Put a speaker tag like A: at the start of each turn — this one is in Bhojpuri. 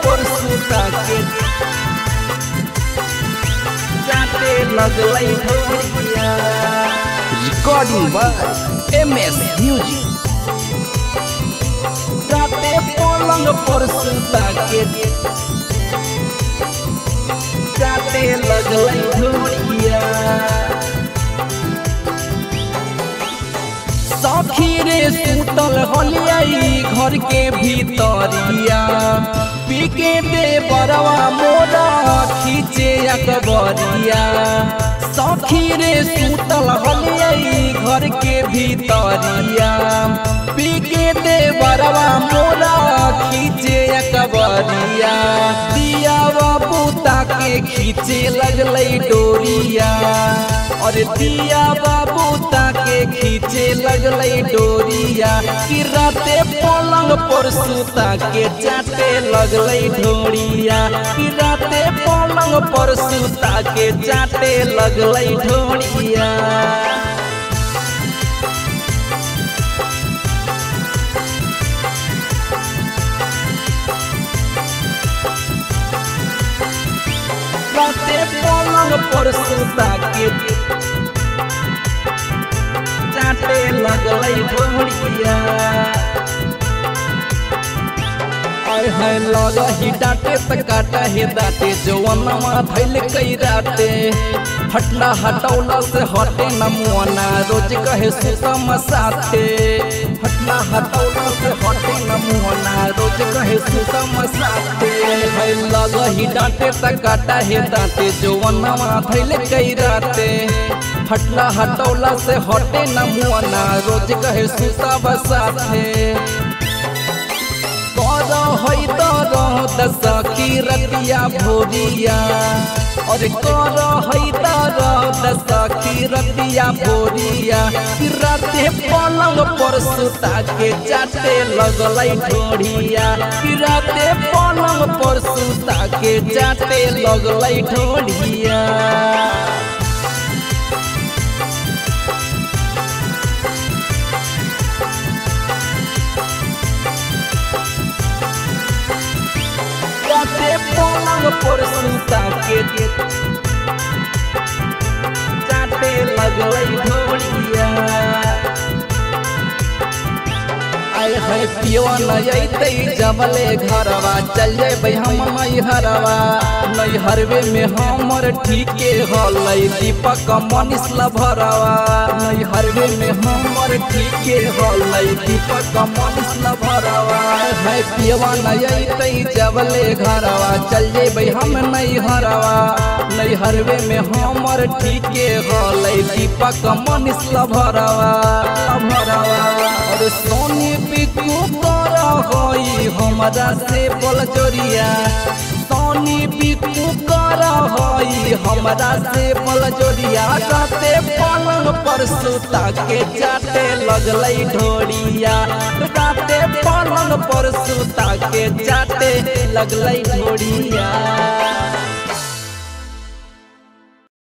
A: पर सुता के जाते लगलै ढोलिया।
B: Recording by MS Music।
A: जाते पलंग पर सुता के जाते लगलै ढोलिया। सखी रे सुतल हलियाई घर के भीतरिया, पी के दे बरवा मोरा खींचे अकबरिया। सखी रे सुतल हलियाई घर के भीतरिया, पी के दे बरवा मोरा खींचे अकबरिया। दिया बाबूता के खींचे लगलै डोरिया, और दिया बाबूता के खींचे लगलै डोरिया। कि राते पलंग पर सुता के चाटे लगलै ढोरिया, कि राते पलंग पर सुता के चाटे लगलै ढोरिया। राते पलंग पर सुता के चाटे लगलै ढोलिया। आय है लगही डांटे त काटा हे दाते, जवनमा धैल कई राते। हटला हटौला से हटे न मुआना, रोज कहे सुतम साथे। हटला हटौला से हटे न मुआना, रोज कहे सुतम साथे। है लगही डांटे त काटा हे दाते, जवनमा धैल कई राते। हटला हटौला से हटे न मुआना, रोज कहे सुतम साथे। सखी रतिया भोरिया, और कर है सखी रतिया भोरिया। राते पलंग पर सुता के चाटे लगलै ढोरिया, राते पलंग पर सुता के चाटे लगलै ढोरिया। राते पलंग पर सुता के चाटे लगलै ढोलिया। आय है पियवा न अइतै जबले घरवा, चल जेबै हम नैहरवा। नैहरवे में हमर ठीके हलै दीपक मनीष लभरवा। नैहरवे में हमर ठीके हलै दीपक मनीष लभरवा। है पियवा न अइतै जबले घरवा, चल जेबै हम नैहरवा। नैहरवे में हमर ठीके हलै दीपक मनीष लभरवा। और सोनी बिकू कर होई हमरा से बोल जोरिया। सोनी बिकू कर होई हमरा से बोल जोरिया। राते पलंग पर सुता के चाटे लगलै ढोरिया, राते पलंग पर सुता के चाटे लगलै ढोरिया।